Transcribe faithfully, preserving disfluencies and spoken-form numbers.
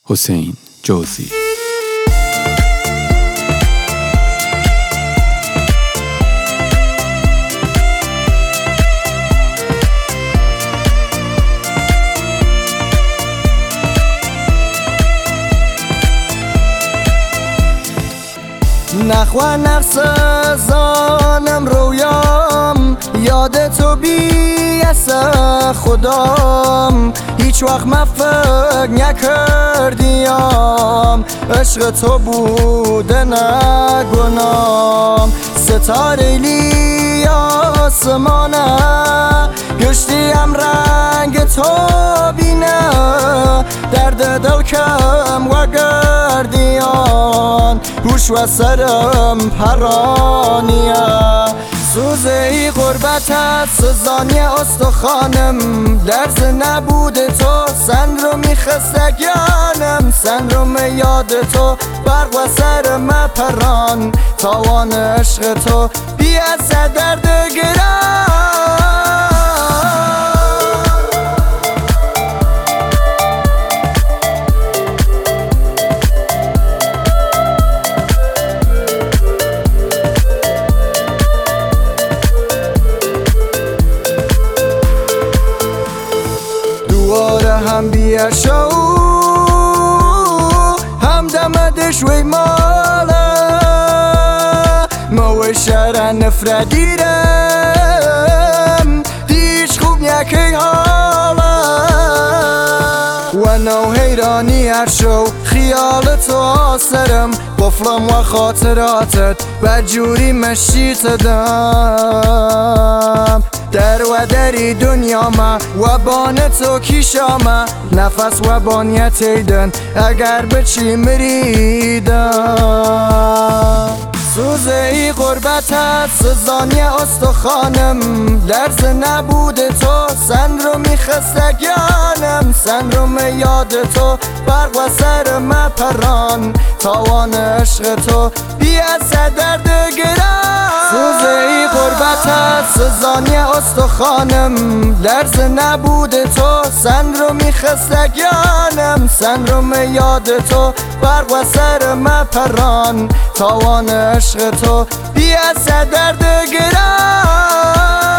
حسین جوزی. نخوا نقص زانم رویام، یاد تو بیاس خدام. هیچ وقت من فکر نکردیم عشق تو بوده نه گنام. ستاره لی آسمانه گشتیم رنگ تو بینه، درد دل کم و گردیان گوش و سرم پرانیه. سوزه ای غربتت سزانی استخوانم، درز نبود تو سن رو میخسته گیانم. سن رو میاد تو برق و سر مپران، تاوان عشق تو بیاس درد گران. هم بیا شو هم دمدش وی مالا، موی شهر نفرت دیرم دیش خوب نیکی حالا. و نو حیرانی هر شو خیال تو آسرم، قفلم و خاطراتت بجوری مشیت دم. در و دری دنیا ما و بان تو کیشاما، نفس و بانیت ایدن اگر بچی مریدم. سوزه ای غربتت سزانی استخوانم، درز نبود تو سن رو میخسته گیانم. سن رو میاد تو برق و سر مپران، تاوان عشق تو بیاس درد گران. سوزه ای غربتت سزانی استخوانم، درز نبود تو سن رو میخسته گیانم. سن رو میاد تو برق و سر مپران، تاوان عشق تو بیاس درد گران.